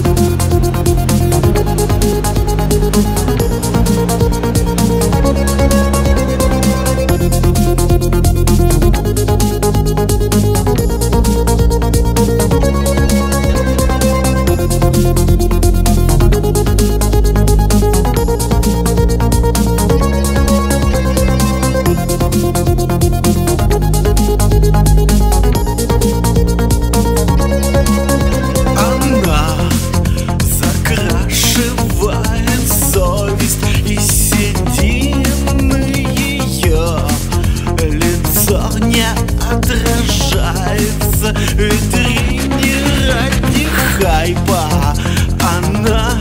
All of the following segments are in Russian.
Отражается в витрине ради хайпа. Она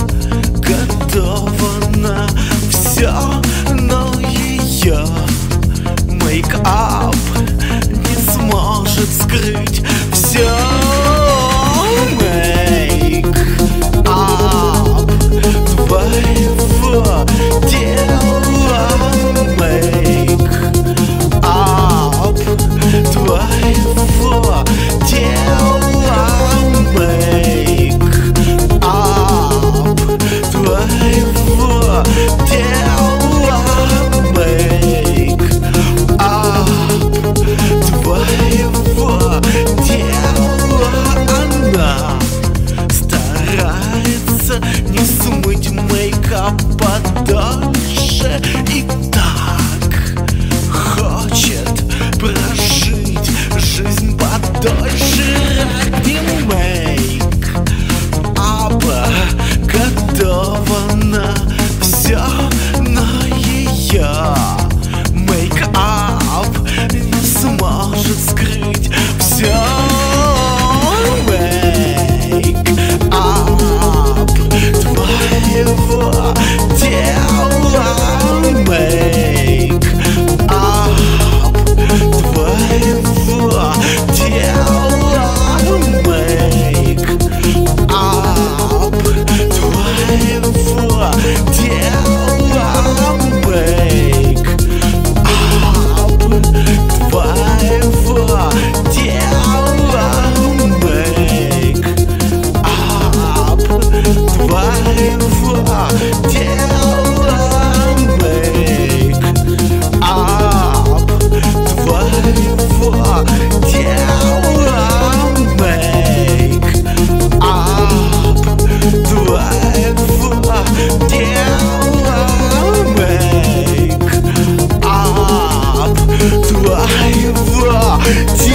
готова на все, но ее мейкап не сможет скрыть все. Мейкап твоего тела, мейкап твоего тела, мейкап твоего тела, мейкап твоего тела. Она старается не смыть мейкап подольше и так хочет прожить жизнь подольше ради мейкапа. Готова на все, но ее мейкап не сможет скрыть все. Мейкап твоего тела, мейкап твоего тела, мейкап твоего тела, мейкап твоего тела, мейкап твоего тела, мейкап твоего тела, мейкап твоего тела, мейкап твоего